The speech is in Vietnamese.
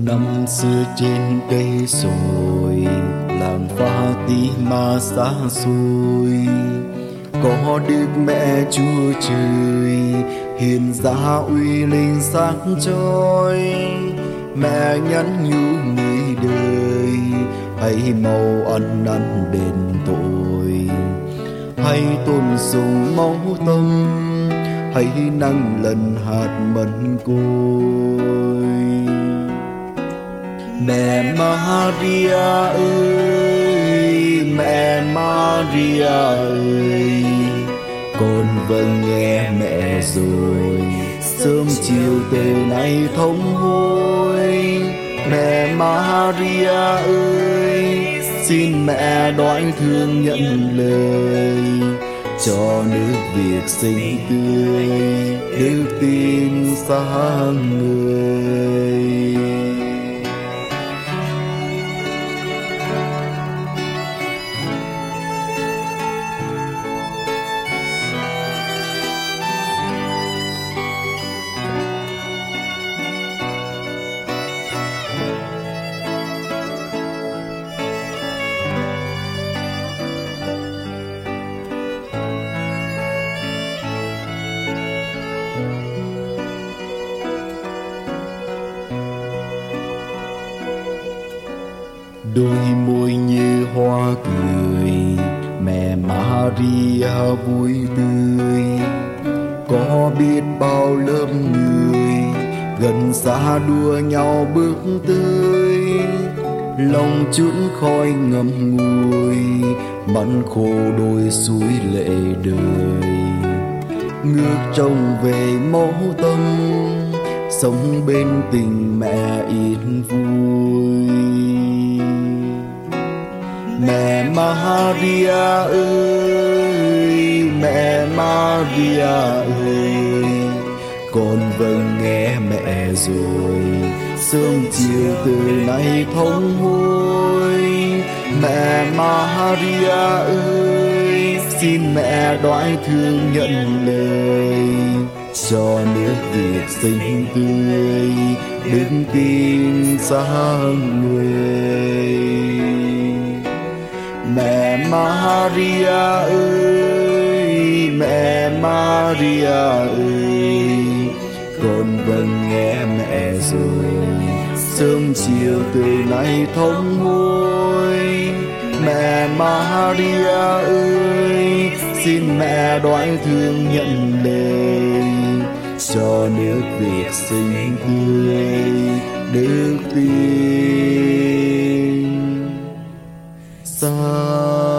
Năm xưa trên cây sồi, làng Pha Tí Ma xa xôi, có Đức Mẹ Chúa Trời hiền giá uy linh sáng chói. Mẹ nhắn nhủ người đời, hãy mau ăn năn đền tội, hãy tôn sùng máu tâm, hãy nâng lần hạt mật côi. Mẹ Maria ơi, mẹ Maria ơi, con vâng nghe mẹ rồi, sớm chiều từ nay thống hối. Mẹ Maria ơi, xin mẹ đoái thương nhận lời, cho nước Việt xinh tươi, đức tin sáng người. Đôi môi như hoa cười, mẹ Maria vui tươi, có biết bao lớp người gần xa đua nhau bước tới. Lòng chuẫn khói ngậm ngùi, mắt khô đôi suối lệ đời, ngước trông về mẫu tâm, sống bên tình mẹ yên vui. Mẹ Maria ơi, mẹ Maria ơi, con vâng nghe mẹ rồi, sớm chiều từ nay thống hối. Mẹ Maria ơi, xin mẹ đoái thương nhận lời, cho nước Việt xinh tươi, đức tin sáng người. Mẹ Maria ơi, mẹ Maria ơi, con vâng nghe mẹ rồi, sớm chiều từ nay thống hối. Mẹ Maria ơi, xin mẹ đoái thương nhận lời, cho nước Việt xinh tươi, đức tin sáng.